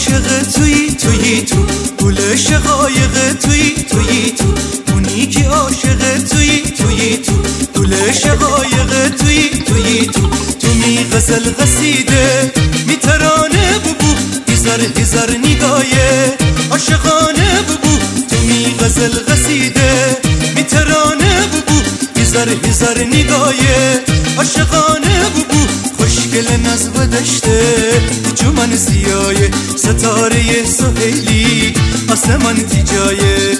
عاشق تویی تو گل شقایق تویی تو اونی که عاشق تویی تو گل شقایق تویی تو می غزل قصیده می ترانه ببو هزار نگاهه عاشقانه ببو تو می غزل قصیده می ترانه ببو هزار نگاهه عاشقانه ببو خوشگل نزو دشته جمن سیاه ستاره سهیلی آسمان تیجایه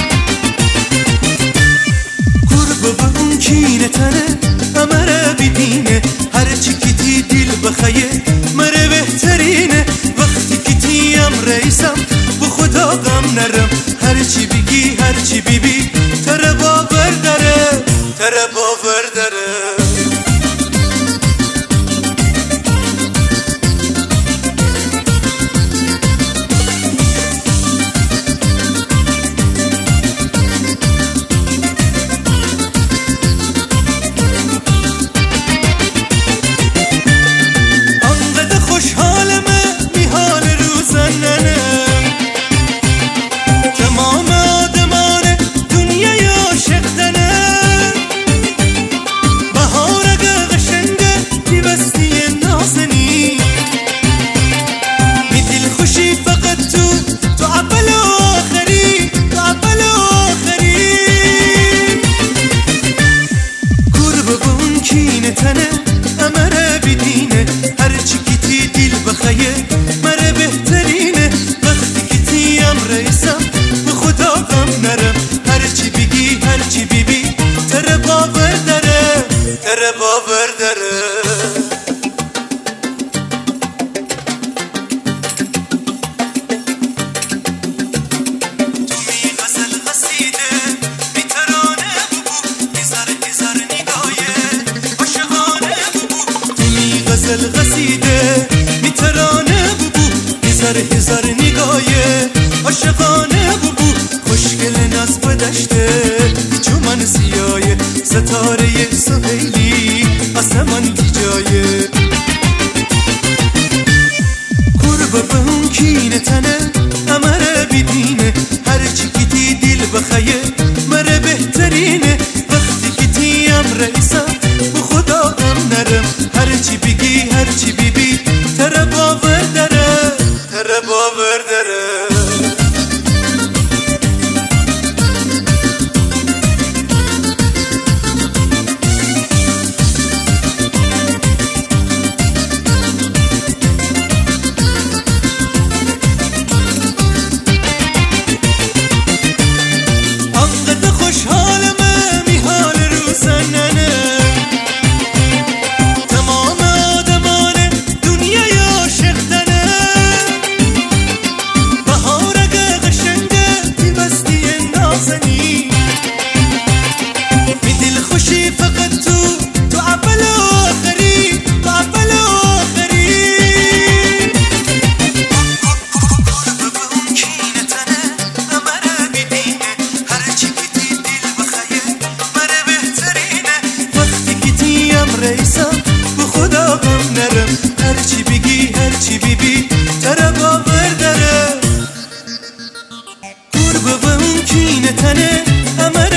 قرب به اون کینه تنه امره بیدینه هرچی کتی دل بخیه مره بهترینه وقتی کتیم رئیسم به خدا غم نرم هرچی بگی هرچی بیبی تره باور داره مره بهترینه وقتی که تیم رئیسم به خدا غم نرم هرچی بگی هرچی بیبی تره باور داره تو می غزل قصیده می ترانه ببو هزار نگاهه عاشقانه ببو تو می غزل قصیده می ترانه ببو هزار نگاهه عاشقانه ببو خوشگل نزب دشته چومن سیاه ستاره سهیلی آسمان تیجایه قرب به اون کینه تنه امره بیدینه هرچی کتی دل بخیه مره بهترینه وقتی کتیم رئیسم به خدا غم نرم هرچی بگی هرچی بیبی تره باور داره انقدر خوشحالمه می حال رو سننه تمام آدمان دنیای عاشق دنه بهار اگه قشنگه پیوستی نازنی می دل خوشی فقط تو اول و آخری قرب به اون کینه تنه امره بیدینه هرچی کتی دل بخیه مره بهترینه وقتی کتیم رئیسم به خدا غم نرم هرچی بگی هرچی بیبی تره باور داره قرب به اون کینه تنه